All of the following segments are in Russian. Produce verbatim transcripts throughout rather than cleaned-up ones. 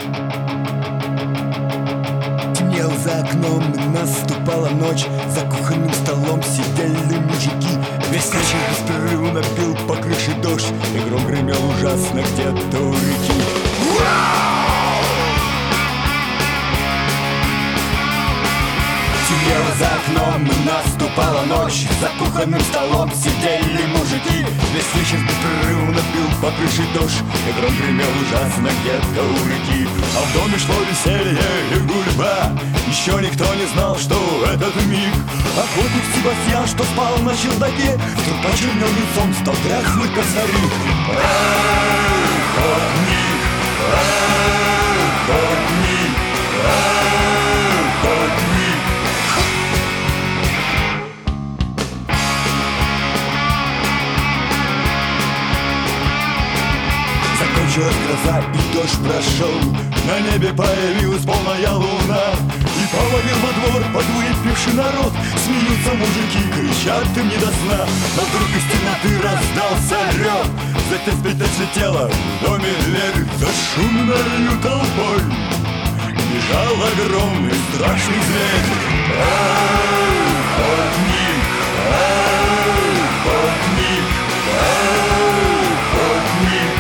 Темнел за окном, и наступала ночь. За кухонным столом сидели мужики. Весь вечер беспрерывно бил по крыше дождь, и гром гремел ужасно где-то у реки. Темнело за окном, и наступала ночь. За кухонным столом сидели мужики. Весь вечер беспрерывно бил по крыше дождь, и гром гремел ужасно где-то у реки. А в доме шло веселье и гульба. Еще никто не знал, что этот миг охотник Себастьян, что спал на чердаке, вдруг почернел лицом, стал дряхлый косарик. Охотник, охотник, охотник. Закончилась гроза, и дождь прошел. На небе появилась полная луна, и повалил во двор подвыпивший народ. Смеются мужики, кричат им не до сна. Но вдруг из темноты раздался рев. Затем спить слетела в доме дверь. За шумною толпой бежал огромный страшный зверь. Охотник, охотник, охотник.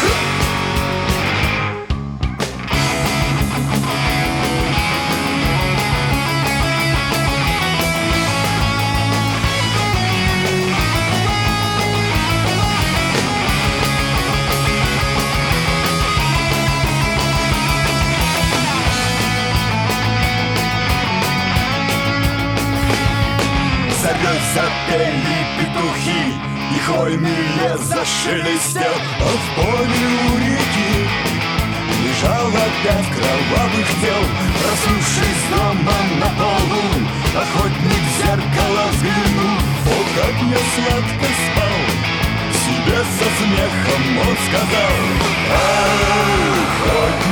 Запели петухи, и хвойный лес зашелестел. А в поле у реки лежал опять кровавых тел. Проснувшись дома на полу, охотник в зеркало взглянул. О, как я сладко спал, себе со смехом он сказал: охотник.